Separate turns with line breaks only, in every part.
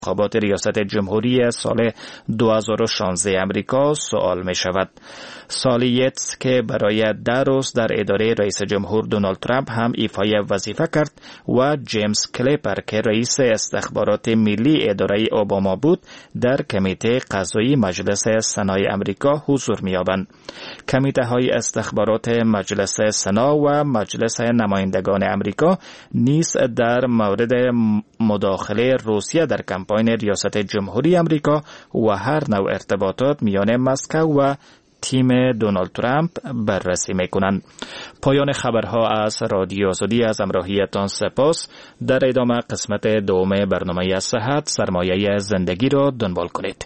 انتخابات ریاست جمهوری سال 2016 امریکا سوال می شود. سالی یتس که برای 10 روز در اداره رئیس جمهور دونالد ترامپ هم ایفای وظیفه کرد و جیمز کلیپر که رئیس استخبارات ملی اداره اوباما بود در کمیته قضایی مجلس سنای امریکا حضور می یابند. کمیته های استخبارات مجلس سنا و مجلس نمایندگان امریکا نیز در مورد مداخله روسیه در کمپاین ریاست جمهوری امریکا و هر نوع ارتباطات میان مسکو و تیم دونالد ترامپ بررسی میکنند. پایان خبرها از رادیو آزادی، از همراهیتان سپاس. در ادامه قسمت دوم برنامه صحت سرمایه زندگی را دنبال کنید.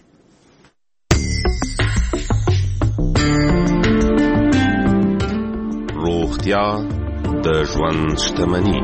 روغتیا د ژوند شتمني.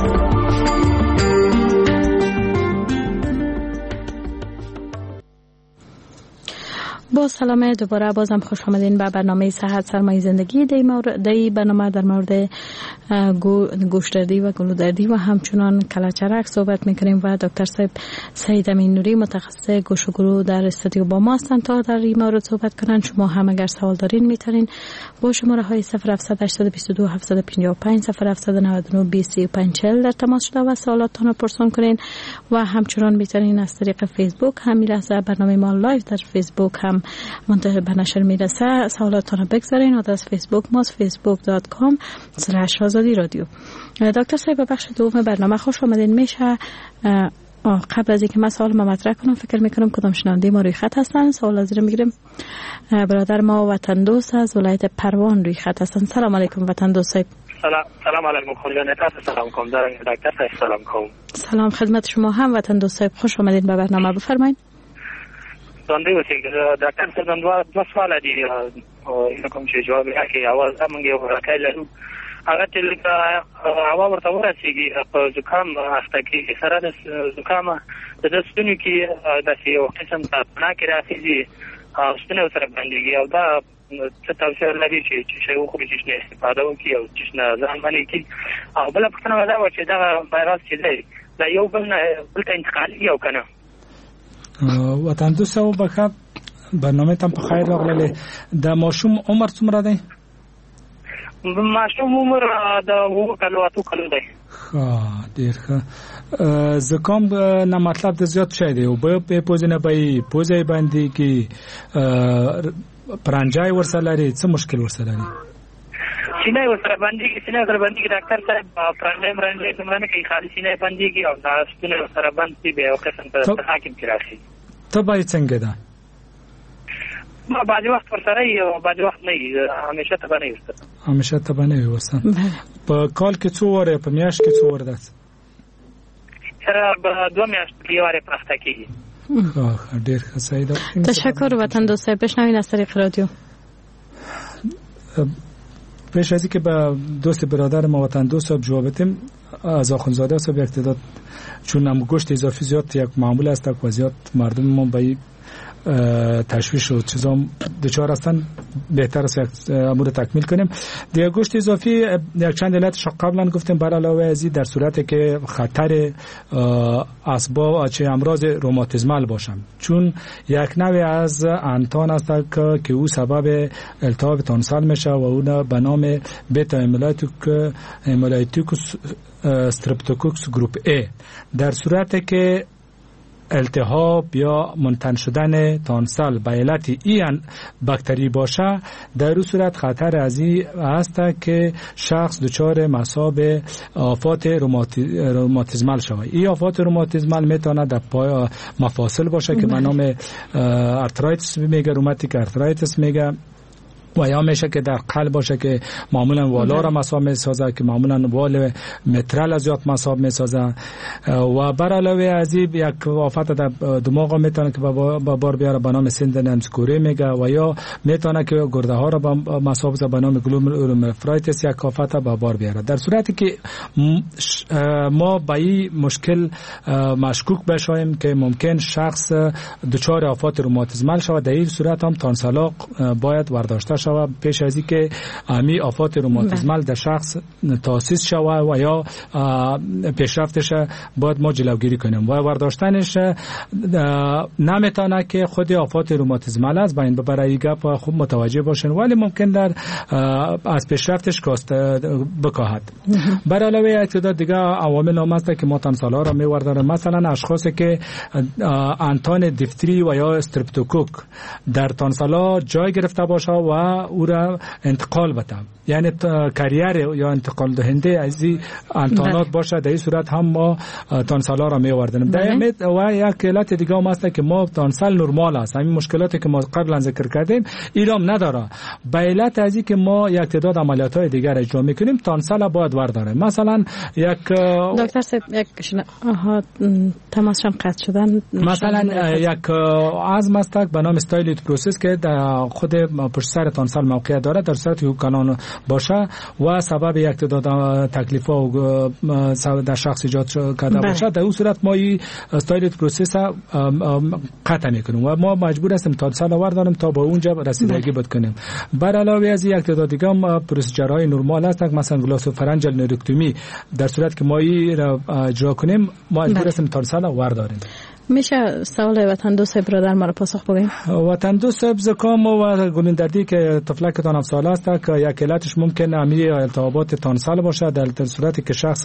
با سلام دوباره بازم خوش آمدین به برنامه صحت سرمایه زندگی. دی برنامه در مورد گوشتدردی و گلودردی و همچنان کلچرک صحبت میکنیم و دکتر صاحب سعید امین نوری متخصص گوشت و گلو در استودیو با ما هستند تا در این مورد صحبت کنن. شما هم اگر سوال دارین میتونین با شماره های 0700 822 755 0799 2035 در تماس شده و سوالاتتان رو پرسان کنین و همچنان میتونین از طریق فیسبوک هم میرسه برنامه ما لایو در فیسبوک هم منتشر به نشر میرسه. سوالاتتان رو بگذارین. آدرس فیسبوک ماست facebook.com/azadi radio. دکتر صاحب به بخش دوم برنامه خوش آمدین. میشه قبل از اینکه من سوالم مطرح کنم فکر میکنم کدام شنونده ما روی خط هستن. سوال از رو میگیریم. برادر ما وطن دوست از ولایت پروان روی خط هستن. سلام علیکم وطن دوست صاحب.
سلام علیکم خانم سلام کوم دکتر صاحب سلام کوم.
سلام خدمت شما هم وطن دوست صاحب. خوش آمدین به برنامه. بفرمایید.
زنده باشید دکتر صاحب. دو سوال دي اینو کوم چې جواب راکړي. اول موږ یو راکای لرو هغه چې هوا ورته ورسیږي په زکام اخته کې سره د زکام د ستوني کې داسې یو قسم تپنا کې راځي او ستوني سره باندې او دا څه توصیه لري چې شی وخوري چې نه استفاده وکړي او چې نه ځان باندې کې او بل پښتنه ولا و چې دا وایرس چې دی دا یو بل ته انتقالي او کنه.
وطن دوست او بخیر برنامه تم په خیر راغله. د ماشوم عمر څومره دی؟
ماشوم عمر د 2 کلو دی.
ډیر ښه. زکام نه مطلب د زیات شي دی او په پوزنه به پوزې باندې کې پرانجای ورسره لري. څه مشکل ورسره لري؟
سینې ورسره باندې ډاکټر صاحب پرانجای څنګه کوي خالي سینې باندې کې او دا ستنه ورسره باندې به او قسم ته حاکم کراخي.
ته به څنګه ده؟
ما بعضی وخت ورسره یو بعضی وخت نه همیشه ته باندې وسته.
همیشه ته باندې وسته. په کال کې څو وره په میاشت کې څو وره ده؟
سره به 2 میاشتې کې وره پخته کیږي.
ډیر ښه سعید.
تشکر وطن دوست. بشنوین از طریق رادیو.
پیش از اینکه به دوست برادر ما وطن دوست جواب بدیم از آخوندزاده صاحب اقتدار چون هم گوشت اضافی زیاد یک معمول است و زیاد مردم ما به تشویش و چیزا دچار هستن بهتر است امور تکمیل کنیم. دیگه گوشت اضافی یک چند علتش قبلا گفتیم بر علاوه از این در صورتی که خطر اسباب چه امراض روماتیزمال باشن چون یک نوع از انتان است که او سبب التهاب تانسال میشه و اون به نام بتا هیمولایتیکوس استرپتوکوکس گروپ A. در صورتی که التهاب یا منتن شدن تانسال به علت این باکتری باشه در این صورت خطر از این است که شخص دچار مصاب آفات روماتیزمال شود. این آفات روماتیزمال میتونه در پای مفاصل باشه که به نام ارترایتس میگه، روماتیک ارترایتس میگه و یا میشه که در قلب باشه که معمولا والا را مصاب میسازه که معمولا وال مترال از زیاد مصاب میسازه و بر علاوه از این یک آفت در دماغ میتونه که با بار بیاره به نام سندنسکوری میگه و یا میتونه که گرده ها را با مصاب به نام گلومرولونفرایتس یک آفت با بار بیاره. در صورتی که ما با این مشکل مشکوک بشویم که ممکن شخص دچار آفات روماتیزمال شود در این صورت هم تانسالا باید برداشته شود پیش از اینکه امی آفات روماتیسمال در شخص تاسیس شود و یا پیشرفتش باید ما جلوگیری کنیم و برداشتنش نمیتونه که خود آفات روماتیسمال است. برای گپ خوب متوجه باشن، ولی ممکن در از پیشرفتش کاست بکاهد. بر علاوه تعداد دیگه عوامل هم هست که ما تانسالا را میوردن. مثلا اشخاصی که انتان دیفتری و یا استرپتوکوک در تانسالا جای گرفته باشه و او را انتقال بده، یعنی کریر یا انتقال دهنده از این انتانات باشه، در این صورت هم ما تانسالا را میوردن. و یک علت دیگه هم هست که ما تانسال نرمال است، همین مشکلاتی که ما قبلا ذکر کردیم ایرام نداره. به علت از این که ما یک تعداد عملیات‌های دیگر اجرا میکنیم تانسال باید ورداره. مثلا یک
دکتر صاحب یک تماسشم قطع شدن. مثلا
یک عزم است به نام استایلیت پروسس که در خود پشت سر تانسال موقعیت داره، در صورت که کانون باشه و سبب یک تعداد تکلیف‌ها در شخص ایجاد کرده باشه، در اون صورت ما این استایلیت پروسس قطع میکنیم و ما مجبور هستیم تانسال ورداریم تا با اونجا رسیدگی بکنیم. بر علاوه از یک تعداد دیگه هم پروسیجرهای نرمال هست، مثلا گلاسوفرنجل نوروکتومی، در صورت که ما این را اجرا کنیم ما مجبور هستیم تانسال ورداریم.
میشه سوال وطن دوست برادر ما را پاسخ بگین؟
وطن دوست زکام و گلوندردی که طفلکتان 7 ساله است که یک علتش ممکن امی التهابات تانسال باشه. در صورتی که شخص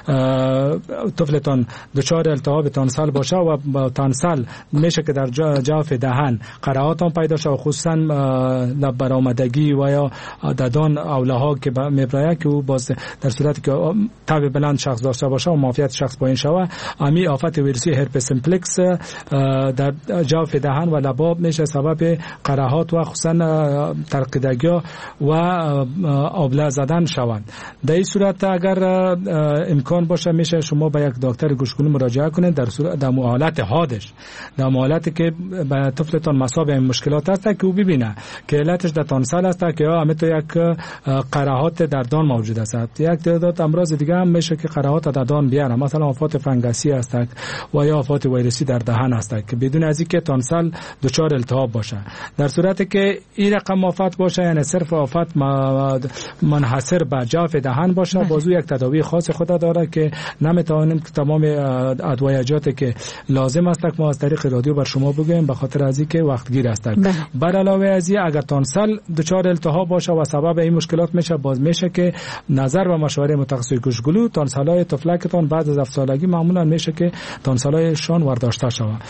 طفلتان دچار التهاب تانسال باشه و با تانسال میشه که در جوف دهن قرحات هم پیدا شه، خصوصا لب برآمدگی و یا دندان اولها که میبره که او باز در صورتی که تب بلند شخص داشته باشه و معافیت شخص پایین شوه، امی آفت ویروسی هرپس سیمپلکس در جوف دهن و لباب میشه سبب قرحات و خصوصا ترقیدگی و آبله زدن شوند. در این صورت اگر امکان باشه میشه شما به یک دکتر گوشگونی مراجعه کنید در حالت حادش، در حالتی که به طفلتان مصاب این مشکلات هست که او ببینه که علتش در تانسال است که یا همه تو یک قرحات در دان موجود است. یک تعداد امراض دیگه هم میشه که قرحات در دان بیاره، مثلا آفات فنگسی است و یا آفات ویروسی در دهن است که بدون از اینکه تانسال دچار التهاب باشه. در صورتی که این رقم آفت باشه، یعنی صرف آفت منحصر به جوف دهن باشه، بازو یک تداوی خاص خود داره که نمیتوانیم که تمام ادویه‌جاتی که لازم است که ما از طریق رادیو بر شما بگوییم، به خاطر از اینکه وقتگیر است. بر علاوه از این اگر تانسال دچار التهاب باشه و سبب این مشکلات میشه، باز میشه که نظر و مشوره متخصص گوشگلو تانسالای طفلکتان بعد از 7 سالگی معمولا میشه که تانسالایشان ورداشته شود.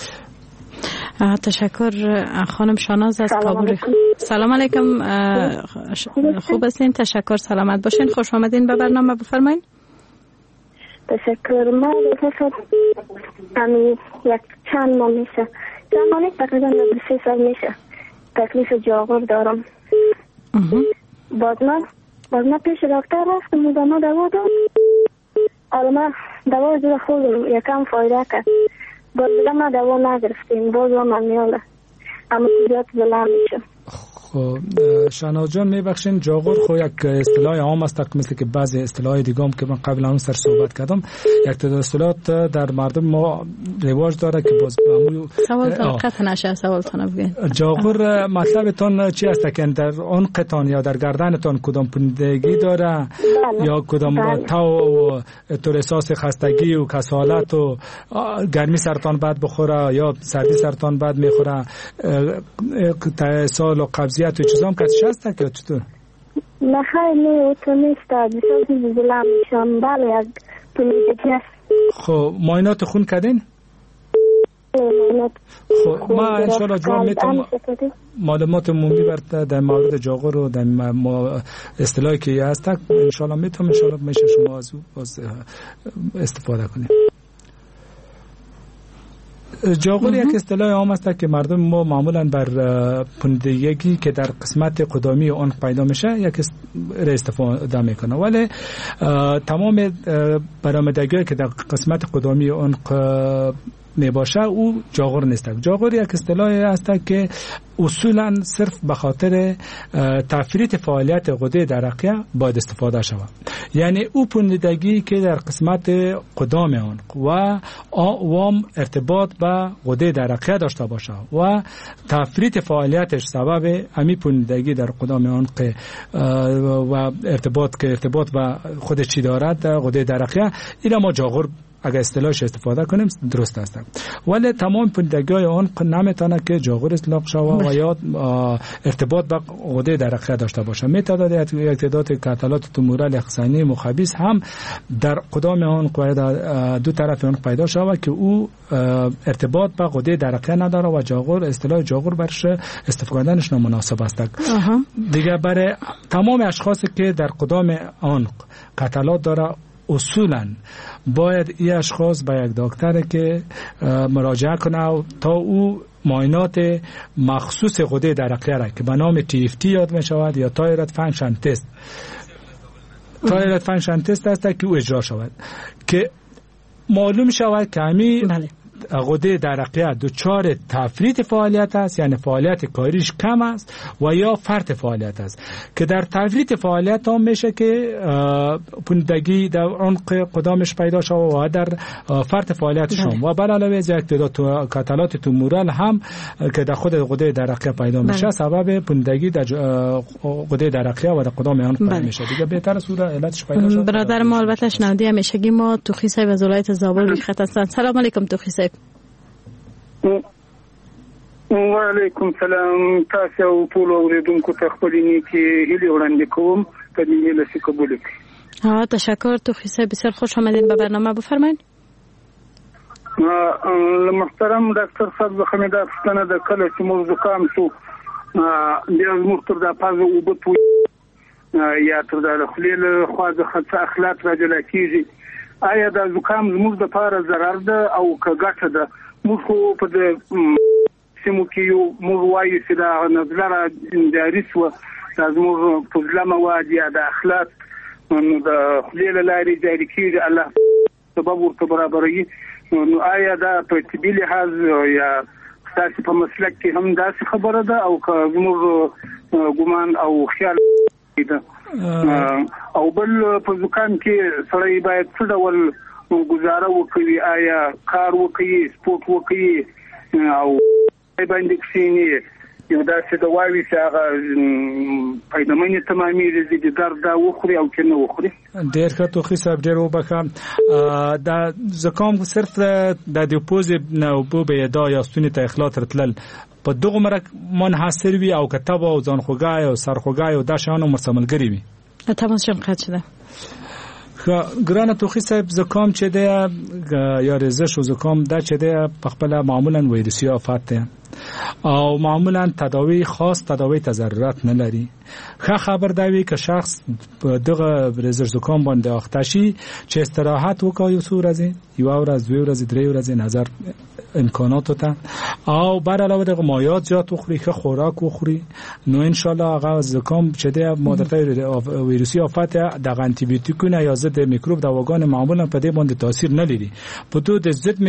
تشکر. خانم شاناز از کابل. سلام علیکم. خوب هستین؟ تشکر. سلامت باشین. خوش آمدین به برنامه. بفرمایید.
تشکر. ما یک چند ماه میشه، زمانی تقریبا 3 سال میشه تکلیف جاغور دارم. باز من پیش دکتر رفتم و ما دوا داد. حالا من دوا زیر خوردم، یکم فایده کرد. باز ما دوا نگرفتیم، باز من میاله اما زیاد بلند میشه.
خب شناز جان میبخشین، جاغور خو یک اصطلاح عام است، مثل که بعضی اصطلاحات دیگه هم که من قبل اون سر صحبت کردم، یک تعداد اصطلاحات در مردم ما رواج داره که باز
سوال قطع نشه. سوالتون بگین.
جاغور مطلبتون چی است که در عنقتان یا در گردنتان کدام پوندگی داره یا کدام تو طور احساس خستگی و کسالت و گرمی سرتان بد بخوره یا سردی سرتان بد میخوره، سال و قبضیت و چیزام کسش هست که چطور؟
نه خیلی تو نیست، بسیار بلند میشم. بله از پوندگی هست. خب
معاینات خون کردین؟ خب ما انشاءالله جواب میتونم معلومات عمومی در مورد جاغور و در اصطلاحی که هست انشاءالله میتونم میشه شما از استفاده کنید. جاغور یک اصطلاح عام است که مردم ما معمولا بر پوندگی که در قسمت قدامی اون پیدا میشه یک استفاده میکنه، ولی تمام برآمدگی که در قسمت قدامی اون میباشه او جاغور نیست. جاغور یک اصطلاحی است که اصولا صرف به خاطر تفریط فعالیت غده درقیه باید استفاده شود. یعنی او پوندگی که در قسمت قدام عنق و ارتباط به غده درقیه داشته باشه و تفریط فعالیتش سبب امی پوندگی در قدام عنق و ارتباط به خودش چی دارد غده درقیه، اینا ما جاغور اگر اصطلاحش استفاده کنیم درست است. ولی تمام پوندگی‌های آن نمیتونه که جاغور اطلاق شود و یا ارتباط با غده درقیه داشته باشه. میتواند یک تعداد کتلات تومورال اخصانی مخبیث هم در قدام آن و دو طرف آن پیدا شود که او ارتباط با غده درقیه نداره و جاغور اصطلاح جاغور برش استفادهش نامناسب است. دیگه برای تمام اشخاصی که در قدام عنق کتلات داره اصولا باید این اشخاص به یک دکتر که مراجعه کنه تا او معاینات مخصوص غده درقیه را که به نام TFT یاد می شود یا تایروید فانکشن تست، تایروید فانکشن تست است که او اجرا شود که معلوم شود که همی غده درقیه دچار تفریط فعالیت است، یعنی فعالیت کاریش کم است و یا فرط فعالیت است که در تفریط فعالیت هم میشه که پوندگی در عنق قدامش پیدا شود و در فرط فعالیتش هم و بر علاوه از یک تعداد کتلات تومورال هم که در خود غده درقیه پیدا میشه سبب پوندگی در غده درقیه و در قدام عنق پیدا میشه. دیگه بهتر صورت علتش پیدا شد. برادر
ما البته شنودی همیشگی ما توخی صاحب از ولایت زابل خط هستند. سلام علیکم توخی صاحب.
وعلیکم سلام. تاسو او ټول اوریدونکو ته خپلینی کې هیله وړاندې کوم ته دې له قبول کړئ.
تشکر توخی صاحب، بسیار خوش آمدید به برنامه. بفرمایید.
محترم ډاکټر صاحب، زه خمیده پښتنه د کله چې موږ زکام شو بیا موږ تر دا پازه وبتو یا تر دا خلیل خو د خاصه اخلاق راجلا کیږي. آیا دا زکام زموږ د پاره ضرر ده او که ګټه ده؟ موږ خو په سیمو کې یو موږ وایو چې دا نظر جاری شو دا زموږ په ځلا مواد یا د اخلاق نو د خلیل لاري جاری کیږي، الله سبب ورته برابري. نو آیا دا په طبي لحاظ یا تاسو په مسلک کې هم دا خبره ده او که زموږ ګمان او خیال ده؟ او بل په ځکان کې سړی باید څه ډول گزاره وکړي؟ آیا کار وکړي، سپورت وکړي او باندې کښیني یو داسې دواوي چې هغه پیدامنې تمامېږي د درد وخوري او که نه وخوري؟
ډېر ښه توخي صاحب، ډېر وبخښه. دا زکام صرف د دې پوزې نه اوبه به یې دا یا ستوني ته اخلاط رتلل په دغه مرک منحصر وي او که تبه او ځانخوږی او سرخوږی او دا شیان هم ورسره ملګري وي.
تماس جمع قطع شده.
ګرانه توخي صاحب، زکام چې دی یا رزش او زکام دا چې دی په خپل معمولا ویروسي آفت دی او معمولا تداوی خاص تداوی ته ضرورت نه لري. ښه خبر دا وي که شخص په دغه رزش زکام باندې اخته شي چې استراحت وکړي یو څو ورځې، یو ورځ، دوه ورځې، درې ورځې نظر امکاناتو ته او بر علاوه دغه مایعات زیات وخوري، ښه خوراک وخوري، نو ان شاء الله هغه زکام چې دی مادرته ویروسي آفت دغه انټي بیوتیکونه یا ضد میکروب دواګان معمولا په دې باندې تاثیر نه لري. په تو د ضد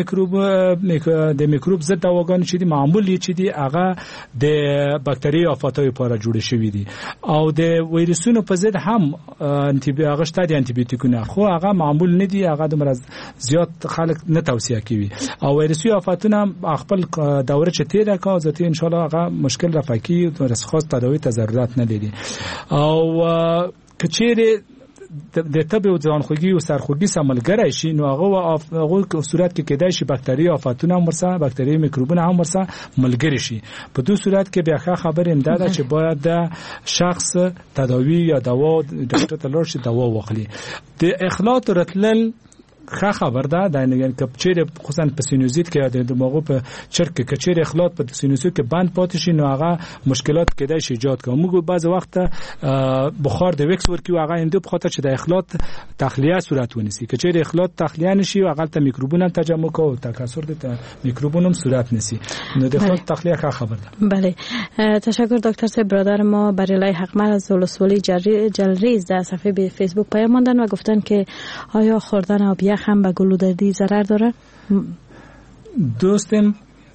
میکروب ضد دواګان چې دي معمولی چې دي هغه د باکتری آفتای لپاره جوړ شوی دي او د ویروسونو په ضد هم هغه شته دي انټي بیوتیکونه، خو هغه معمول نه دي، هغه د مرض زیات خلک نه توصیه کوي او ویروسي آفتونه خپل دوره چې تیره کا ذاتی ان شاء الله هغه مشکل رفاقی او خاص تداوی ته ضرورت نه لري. او کچېره د طبي او ځانخوږي او سرخوږي سملګری شي نو هغه صورت کې کېدای شي باکتری آفتونه هم ورسره، باکتری میکروبونه هم ورسره ملګری شي. په دې صورت کې بیا ښه خبر هم ده چې باید د شخص تداوی یا دوا ډاکټر ته لاړ شي، دوا واخلي. د اخلاط رتلل ښه خبر ده، دا یعنی که چیرې خصوصا په سینوزیت کې د دماغو په چرک کې چیرې اخلاط په سینوزیت کې بند پاتې شي نو هغه مشکلات کېدای شي ایجاد کوي. موږ بعض وخت بخار د وکس ورکو هغه اندو په خاطر چې د اخلاط تخلیه صورت ونیسي، که چیرې اخلاط تخلیه نشي هغه ته میکروبونه تجمع کوي، تکثر د میکروبونو هم صورت نیسي، نو د اخلاط تخلیه ښه خبر ده.
بله، تشکر دکتر صاحب. برادر ما بریلای حقمر از ولسوالی جلریز در صفحه فیسبوک پیام ماندن و گفتن که آیا خوردن آب یخ هم به گلودردی ضرر داره؟
دوستم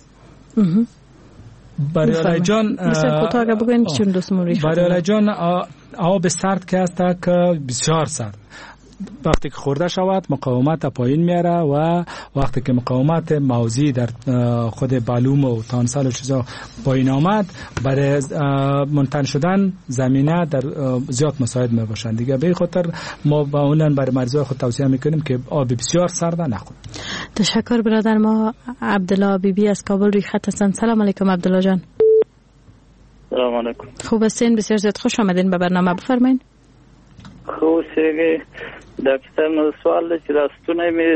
بریالی جان بریالی جان آب سرد که است که بسیار سرد وقتی که خورده شود مقاومت پایین میاره و وقتی که مقاومت موضعی در خود بالوم و تانسال و چیزا پایین آمد برای منتن شدن زمینه در زیاد مساعد می باشند دیگه. به خاطر ما با اونن برای مریضای خود توصیه میکنیم که آب بسیار سرد نخورد.
تشکر برادر. ما عبدالله بیبی از کابل روی خط هستند. سلام علیکم عبدالله جان.
سلام علیکم.
خوب هستین؟ بسیار زیاد خوش آمدین به برنامه. بفرمایید.
خو سیگه ډاکټر نو سوال چې راستونه می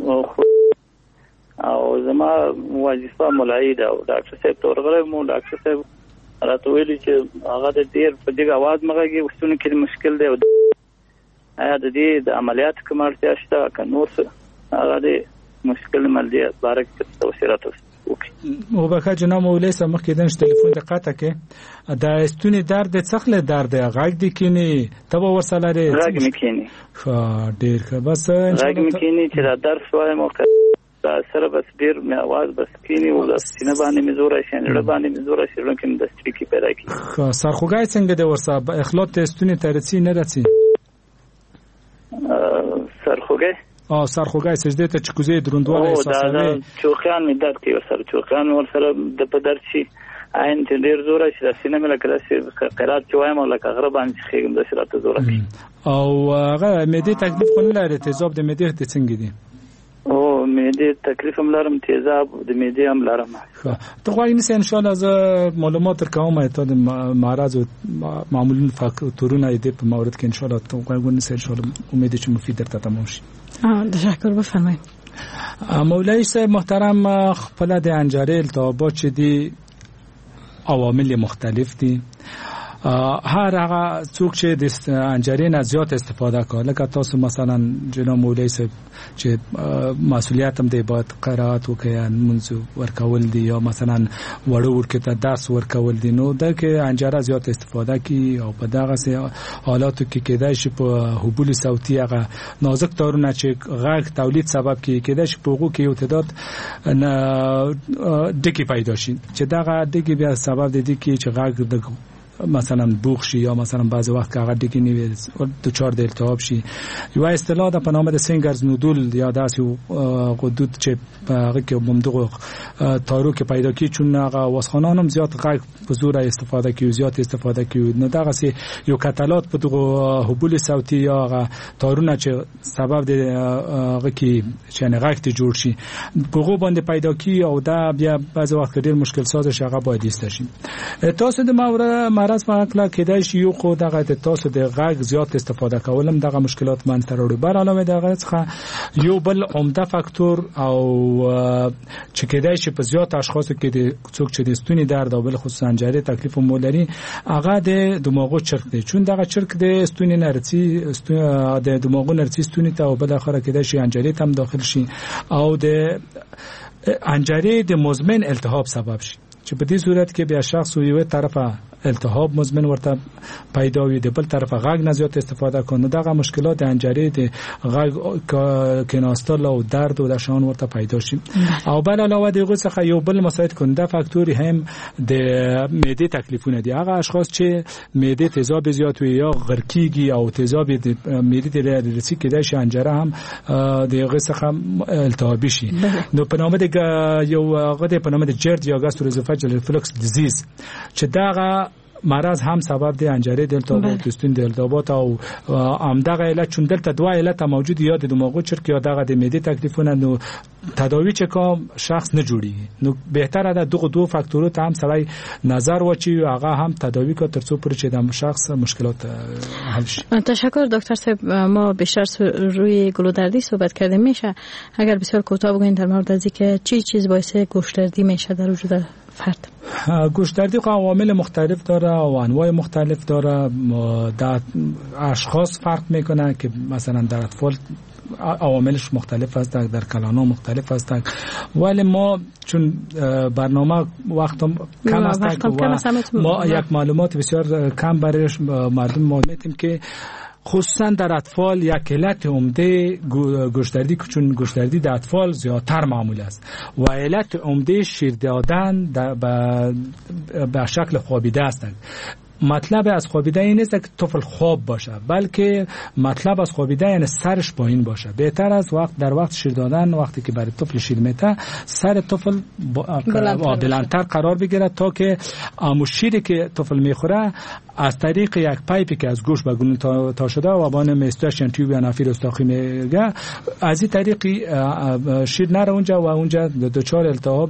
او زما وظیفه مولای دا ډاکټر صاحب تورغره مو ډاکټر صاحب راته ویلي چې هغه د ډیر په دغه आवाज مګي وستونه کې مشکل دی آیا د دې د عملیات کوم اړتیا شته که نور څه هغه د مشکل ملدي بارک توصیرات
او بخا جناب مولای سم کېدنش ټلیفون دقت کې دا استونی درد څخله درد غږ دی کینی تبه ورسره لري
غږ مکینی
ډیر ښه بس
غږ مکینی چې دا درس وای مختلف سره بس ډیر می आवाज بس کینی او د سینې باندې می زور شي نه باندې می زور شي لکه د سترګې پیدا کی
سرخوګای څنګه دی ورسره اخلاط استونی ترڅی نه رسی
سرخوګای
سرخوګای سجده ته چکوزې دروندواله احساسوي
چوخیان می درد کوي سره چوخیان ورسره د په درد شي عین ته ډیر زور شي د سینې مله کړه چې قرات چوایم او لکه غره باندې خېګم د سرات زور کوي
او هغه معده تکلیف خو نه لري تیزاب د معده ته څنګه دي
او معده تکلیف هم لرم تیزاب د معده هم لرم
ته غواړې نس ان شاء الله ز معلومات ترکوم ته د معرض او معمولین فاکتورونه دې په مورد کې ان شاء الله ته غواړې نس ان شاء الله امید چې مفید درته تمام شي
تشکر. بفرمایید.
مولوی صاحب محترم خپل د انجارې التهابات چې دي عوامل مختلف دي هر هغه څوک چې د انجارې نه زیات استفاده کوي لکه تاسو مثلا جناب مولوی صاحب چې مسؤلیت هم دی باید قرائت وکړي منځ ورکول دي یا مثلا وړو ورکه ته درس ورکول دي نو دا کې انجاره زیات استفاده کی او په دغه حالاتو کې کېدای شي په حبول صوتي هغه نازک تارونه چې غږ تولید سبب کېدای شي په وګو کې یو تعداد ډکی پیدا شي چې دغه ډکی بیا سبب دی چې غږ مثلا بوخ شي یا مثلا بعضی وخت که هغه دیگه نیوی دوچار د التهاب شي یو اصطلاح د په نام د سینګرز نودول یا داسې غدود چې هغه کې بمدغه تارو کې پیدا کی چون هغه واسخانان هم زیات غږ په زور استفاده کوي زیات استفاده کوي نو دغه سي یو کتالات په دغه حبول صوتي یا هغه تارونه چې سبب د هغه کې چې نه غږ ته جوړ شي بغو باندې پیدا کی او دا بیا بعضی وخت ډیر مشکل ساز شي هغه باید ایست شي تاسو د مرز په اړه کېدای شي یو خو دغه تاسو د غږ زیات استفاده کولم دغه مشکلات منځ ته راوړي بر علاوه دغه څخه یو بل عمده فاکتور او چې کېدای شي په زیات اشخاصو کې د څوک چې د ستوني درد او بل خصوصا انجاري تکلیف مولري هغه د دماغو چرک دی چون دغه چرک د ستوني نرسي د دماغو نرسي ستوني ته او بل اخره کېدای شي انجاري هم داخل شي او د انجاري د مزمن التهاب سبب شي چې په دې صورت کې بیا شخص یو طرفه التهاب مزمن ورته پیدا وي د بل طرفه غږ نه زیات استفاده کنه دغه مشکلات د انجاري د غږ کناستل او درد او د شان ورته پیدا شي او بل علاوه دغه څخه یو بل مساعد کنده فاکتوری هم د معده تکلیفونه دي هغه اشخاص چې معده تیزاب زیات وي یا غرکیږي او تیزاب د معده د رسی کېدای شي انجره هم دغه څخه التهابي شي نو په نامه د یو غده په نامه د جرد یا گاستروزوفاجل ریفلکس دیزیز چې دغه مرض هم سبب دی انجاري د التهابات دستون د التهابات او همدغه علت چون دلته دوه علت موجود یا د دماغو چرک یا دغه د معده تکلیفونه نو تداوی چې کوم شخص نه جوړي نو بهتره ده دغه دوه فاکتورو ته هم سړی نظر واچي هغه هم تداوی کو ترڅو پر چې د شخص مشکلات حل شي.
تشکر دکتر صاحب. ما بیشتر روی گلودردی صحبت کردیم میشه اگر بسیار کوتاه بگوین در مورد از اینکه چی چیز باعث گوشتدردی میشه در وجود فرد؟
گوشتدردی عوامل مختلف داره و انواع مختلف داره در اشخاص فرق میکنه که مثلا در اطفال عواملش مختلف است در کلان‌ها مختلف است ولی ما چون برنامه وقتم کم است ما یک معلومات بسیار کم برای مردم میدیم که خصوصا در اطفال یک علت عمده گوشتردی که چون گوشتردی در اطفال زیادتر معمول است و علت عمده شیر دادن به شکل خوابیده هستند. مطلب از خوابیده این نیست که طفل خواب باشه، بلکه مطلب از خوابیده یعنی سرش پایین باشه. بهتر از در وقت شیر دادن، وقتی که برای طفل شیر میته، سر طفل بلندتر قرار بگیره تا که شیری که طفل میخوره از طریق یک پایپی که از گوش به گلو تا شده و با نام استیشن تیوب یا نافیر استاخی میگه، از این طریقی شیر نره اونجا و اونجا دچار التهاب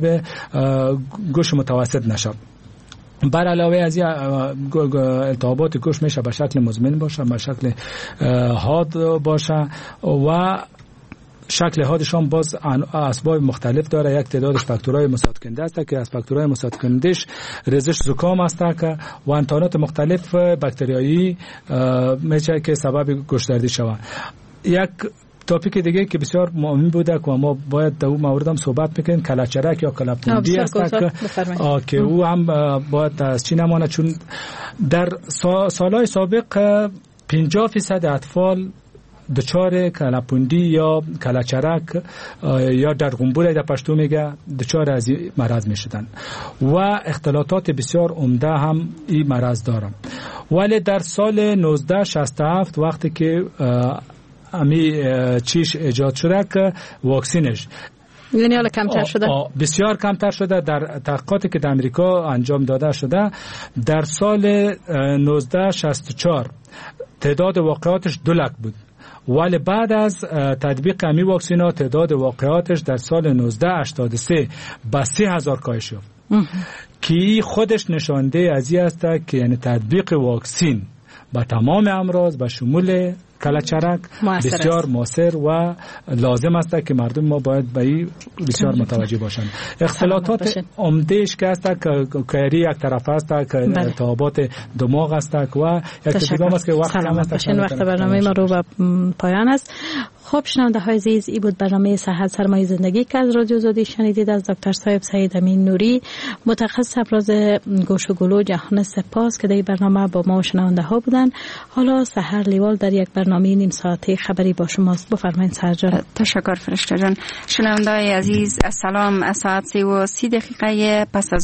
گوش متوسط نشه. بر علاوه از این التهابات گوش میشه به شکل مزمن باشه، به شکل حاد باشه و شکل حادشان باز اسباب مختلف داره. یک تعدادش فاکتورهای مساعد کننده است که از فاکتورهای مساعد کنندش ریزش زکام است که و انتانات مختلف باکتریایی میشه که سبب گوشتردی شود. یک تاپیک دیگه که بسیار مهم بوده که ما باید در اون مورد هم صحبت میکنیم، کلچرک یا کلپوندی است که او هم باید از چی نمانه، چون در سالهای سابق 50% اطفال دچار کلپوندی یا کلچرک یا در غنبور در پشتو میگه دچار از این مرض میشدن و اختلاطات بسیار عمده هم این مرض دارن. ولی در سال 1967 وقتی که امی چیش ایجاد شده که واکسینش
یعنی حالا کمتر شده،
بسیار کمتر شده. در تحقیقاتی که در امریکا انجام داده شده در سال 1964 تعداد واقعاتش 2 لک بود، ولی بعد از تطبیق امی واکسینا تعداد واقعاتش در سال 1983 به 30,000 کاهش یافت که خودش نشانده از این است که یعنی تطبیق واکسین با تمام امراض به شمول کلچرک بسیار موثر و لازم است که مردم ما باید به این بسیار متوجه باشند. اختلاطات عمدهش که است که کاری یک طرف است که التهابات دماغ است و یک دیگه است که وقت هم است.
وقت برنامه ما رو به پایان است. خب شنونده های عزیز، این بود برنامه صحت سرمایه زندگی که از رادیو آزادی شنیدید از دکتر صاحب سعید امین نوری، متخصص امراض گوش و گلو جهان سپاس که در برنامه با ما شنونده ها بودن. حالا سحر لیوال در یک برنامه نیم ساعته خبری با شماست. بفرمایید سحر جان.
تشکر فرشته جان. شنونده های عزیز، سلام. ساعت 3:30 پس از